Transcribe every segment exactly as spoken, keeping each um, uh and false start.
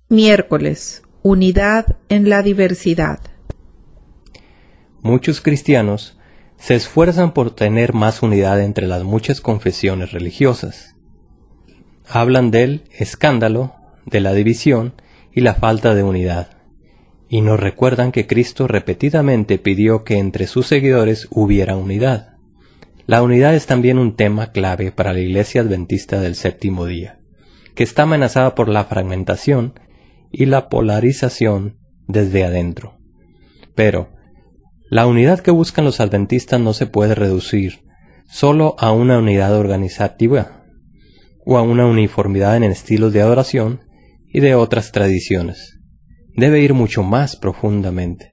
Miércoles. Unidad en la diversidad. Muchos cristianos se esfuerzan por tener más unidad entre las muchas confesiones religiosas. Hablan del escándalo, de la división y la falta de unidad, y nos recuerdan que Cristo repetidamente pidió que entre sus seguidores hubiera unidad. La unidad es también un tema clave para la Iglesia Adventista del Séptimo Día, que está amenazada por la fragmentación y la polarización desde adentro. Pero la unidad que buscan los adventistas no se puede reducir solo a una unidad organizativa o a una uniformidad en estilos de adoración y de otras tradiciones. Debe ir mucho más profundamente.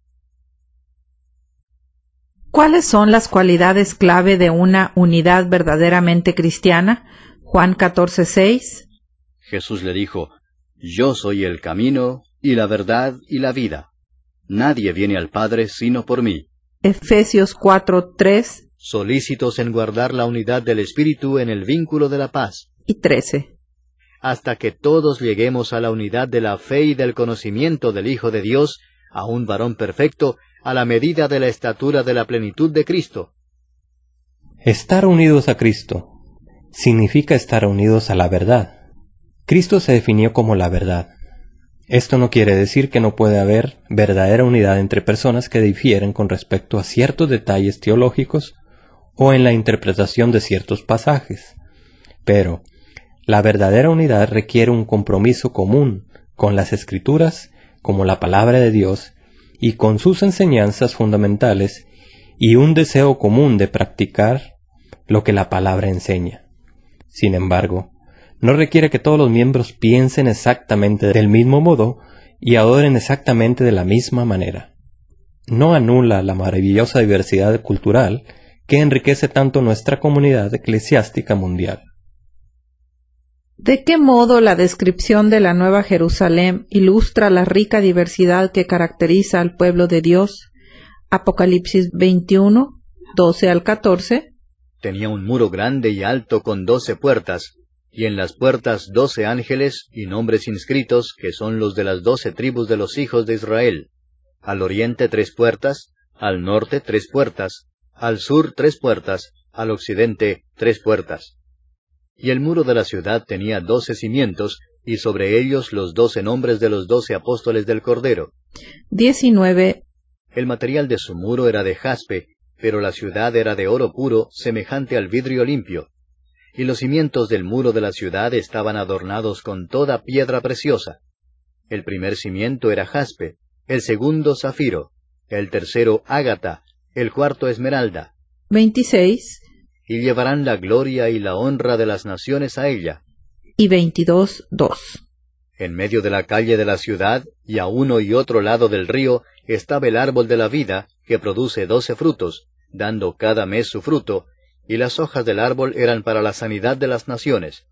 ¿Cuáles son las cualidades clave de una unidad verdaderamente cristiana? Juan catorce seis. Jesús le dijo: Yo soy el camino, y la verdad, y la vida. Nadie viene al Padre sino por mí. Efesios cuatro tres. Solícitos en guardar la unidad del Espíritu en el vínculo de la paz. Y trece. Hasta que todos lleguemos a la unidad de la fe y del conocimiento del Hijo de Dios, a un varón perfecto, a la medida de la estatura de la plenitud de Cristo. Estar unidos a Cristo significa estar unidos a la verdad. Cristo se definió como la verdad. Esto no quiere decir que no puede haber verdadera unidad entre personas que difieren con respecto a ciertos detalles teológicos o en la interpretación de ciertos pasajes. Pero la verdadera unidad requiere un compromiso común con las Escrituras, como la palabra de Dios, y con sus enseñanzas fundamentales, y un deseo común de practicar lo que la palabra enseña. Sin embargo, no requiere que todos los miembros piensen exactamente del mismo modo y adoren exactamente de la misma manera. No anula la maravillosa diversidad cultural que enriquece tanto nuestra comunidad eclesiástica mundial. ¿De qué modo la descripción de la Nueva Jerusalén ilustra la rica diversidad que caracteriza al pueblo de Dios? Apocalipsis veintiuno, doce al catorce. Tenía un muro grande y alto con doce puertas, y en las puertas doce ángeles y nombres inscritos, que son los de las doce tribus de los hijos de Israel. Al oriente tres puertas, al norte tres puertas, al sur tres puertas, al occidente tres puertas. Y el muro de la ciudad tenía doce cimientos, y sobre ellos los doce nombres de los doce apóstoles del Cordero. diecinueve. El material de su muro era de jaspe, pero la ciudad era de oro puro, semejante al vidrio limpio. Y los cimientos del muro de la ciudad estaban adornados con toda piedra preciosa. El primer cimiento era jaspe, el segundo zafiro, el tercero ágata, el cuarto esmeralda. veintiséis. Y llevarán la gloria y la honra de las naciones a ella. Y veintidós dos. En medio de la calle de la ciudad, y a uno y otro lado del río, estaba el árbol de la vida, que produce doce frutos, dando cada mes su fruto, y las hojas del árbol eran para la sanidad de las naciones.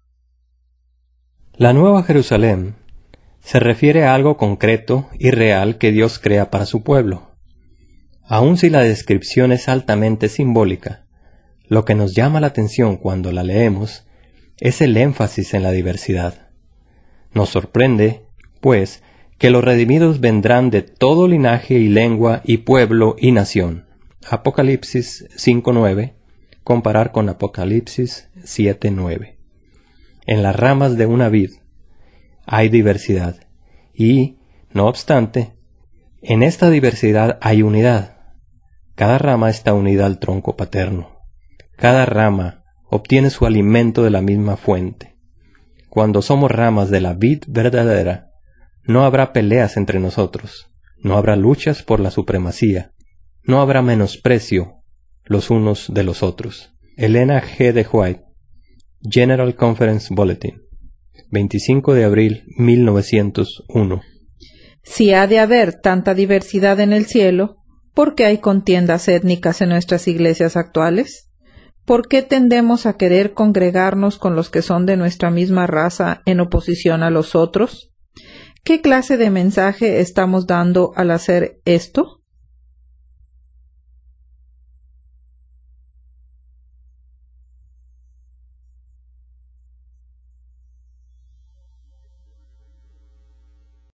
La Nueva Jerusalén se refiere a algo concreto y real que Dios crea para su pueblo. Aun si la descripción es altamente simbólica, lo que nos llama la atención cuando la leemos es el énfasis en la diversidad. Nos sorprende, pues, que los redimidos vendrán de todo linaje y lengua y pueblo y nación. Apocalipsis cinco nueve, comparar con Apocalipsis siete nueve. En las ramas de una vid hay diversidad, y, no obstante, en esta diversidad hay unidad. Cada rama está unida al tronco paterno. Cada rama obtiene su alimento de la misma fuente. Cuando somos ramas de la vid verdadera, no habrá peleas entre nosotros, no habrá luchas por la supremacía, no habrá menosprecio los unos de los otros. Elena G. de White, General Conference Bulletin, veinticinco de abril mil novecientos uno. Si ha de haber tanta diversidad en el cielo, ¿por qué hay contiendas étnicas en nuestras iglesias actuales? ¿Por qué tendemos a querer congregarnos con los que son de nuestra misma raza en oposición a los otros? ¿Qué clase de mensaje estamos dando al hacer esto?